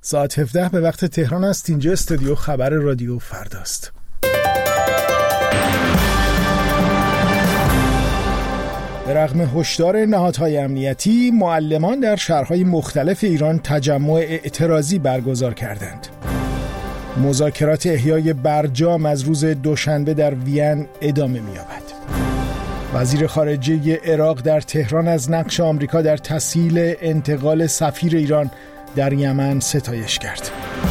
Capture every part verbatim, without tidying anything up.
ساعت هفده به وقت تهران است. اینجا استودیو خبر رادیو فرداست. به رغم هشدار نهادهای امنیتی، معلمان در شهرهای مختلف ایران تجمع اعتراضی برگزار کردند. مذاکرات احیای برجام از روز دوشنبه در وین ادامه می‌یابد. وزیر خارجه عراق در تهران از نقش آمریکا در تسهیل انتقال سفیر ایران در یمن ستایش کرد.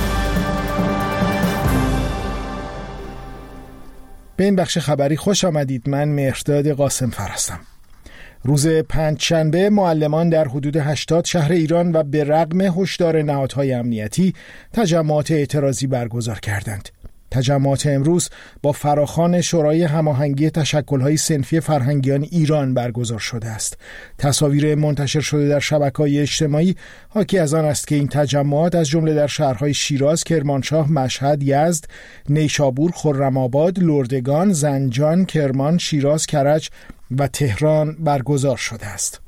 به این بخش خبری خوش آمدید. من مهرداد قاسمفر هستم. روز پنجشنبه معلمان در حدود هشتاد شهر ایران و به رغم هشدار نهادهای امنیتی تجمعات اعتراضی برگزار کردند. تجمعات امروز با فراخوان شورای هماهنگی تشکل‌های صنفی فرهنگیان ایران برگزار شده است. تصاویر منتشر شده در شبکه‌های اجتماعی حاکی از آن است که این تجمعات از جمله در شهرهای شیراز، کرمانشاه، مشهد، یزد، نیشابور، خرم‌آباد، لردگان، زنجان، کرمان، شیراز، کرج و تهران برگزار شده است.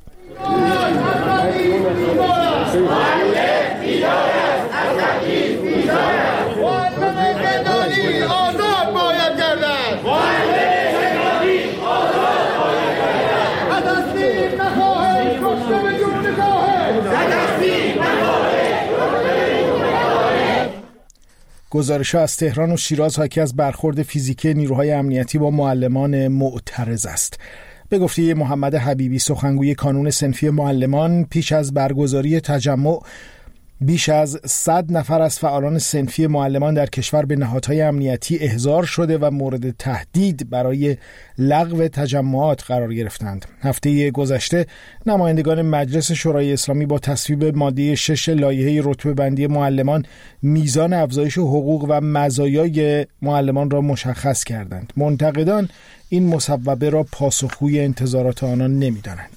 گزارش‌ها از تهران و شیراز حاکی از برخورد فیزیکی نیروهای امنیتی با معلمان معترض است. به گفته محمد حبیبی، سخنگوی کانون صنفی معلمان، پیش از برگزاری تجمع بیش از صد نفر از فعالان صنفی معلمان در کشور به نهادهای امنیتی احضار شده و مورد تهدید برای لغو تجمعات قرار گرفتند. هفته گذشته نمایندگان مجلس شورای اسلامی با تصویب ماده شش لایحه رتبه بندی معلمان میزان افزایش حقوق و مزایای معلمان را مشخص کردند. منتقدان این مصوبه را پاسخگوی انتظارات آنان نمی‌دانند.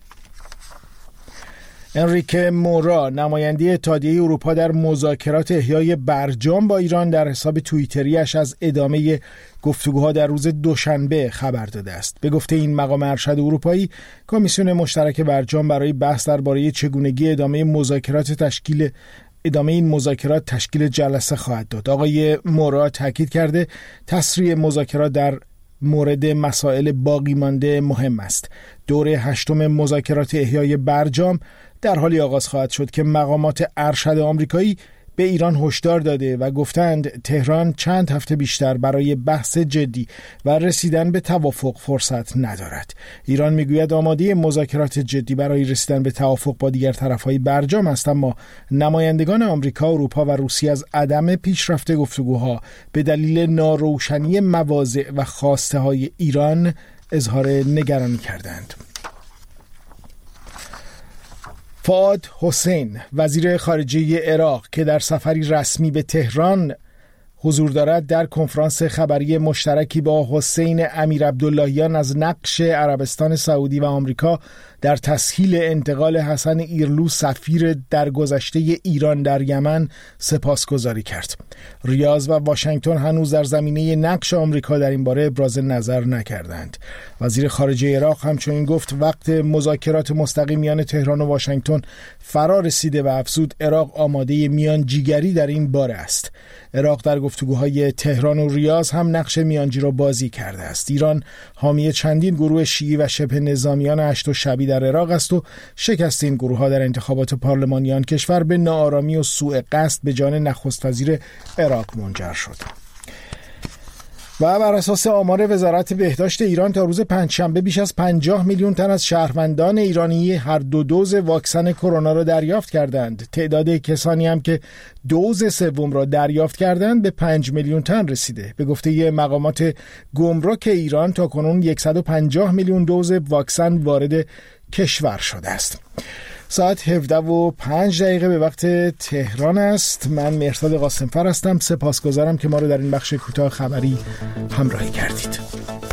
انریکه مورا، نماینده اتحادیه اروپا در مذاکرات احیای برجام با ایران، در حساب توییتریش از ادامه گفتگوها در روز دوشنبه خبر داده است. به گفته این مقام ارشد اروپایی، کمیسیون مشترک برجام برای بحث درباره چگونگی ادامه مذاکرات تشکیل ادامه این مذاکرات تشکیل جلسه خواهد داد. آقای مورا تاکید کرده تسریع مذاکرات در مورد مسائل باقی مانده مهم است. دور هشتم مذاکرات احیای برجام در حالی آغاز خواهد شد که مقامات ارشد آمریکایی به ایران هشدار داده و گفتند تهران چند هفته بیشتر برای بحث جدی و رسیدن به توافق فرصت ندارد. ایران میگوید آماده مذاکرات جدی برای رسیدن به توافق با دیگر طرف‌های برجام است، اما نمایندگان آمریکا، اروپا و روسیه از عدم پیشرفت گفتگوها به دلیل ناروشنی مواضع و خواسته‌های ایران اظهار نگرانی کردند. فؤاد حسین، وزیر خارجه عراق که در سفری رسمی به تهران حضور دارد، در کنفرانس خبری مشترکی با حسین امیر عبداللهیان از نقش عربستان سعودی و آمریکا در تسهیل انتقال حسن ایرلو سفیر درگذشته ایران در یمن سپاسگزاری کرد. ریاض و واشنگتن هنوز در زمینه نقش آمریکا در این باره ابراز نظر نکردند. وزیر خارجه عراق همچنین گفت وقت مذاکرات مستقیم میان تهران و واشنگتن فرا رسیده و افزود عراق آماده میانجیگری در این باره است. عراق در گفتگوهای تهران و ریاض هم نقش میانجی را بازی کرده است. ایران حامی چندین گروه شیعی و شبه نظامیان هشت و شبی در عراق است و شکست این گروه‌ها در انتخابات پارلمانی آن کشور به ناآرامی و سوء قصد به جان نخست وزیر عراق منجر شد. و بر اساس آمار وزارت بهداشت ایران تا روز پنجشنبه بیش از پنجاه میلیون تن از شهروندان ایرانی هر دو دوز واکسن کرونا را دریافت کردند. تعداد کسانی هم که دوز سوم را دریافت کردند به پنج میلیون تن رسیده. به گفته مقامات گمرک ایران تاکنون صد و پنجاه میلیون دوز واکسن وارد کشور شده است. ساعت هفده و پنج دقیقه به وقت تهران است. من مهرداد قاسمفر هستم. سپاسگزارم که ما رو در این بخش کوتاه خبری همراهی کردید.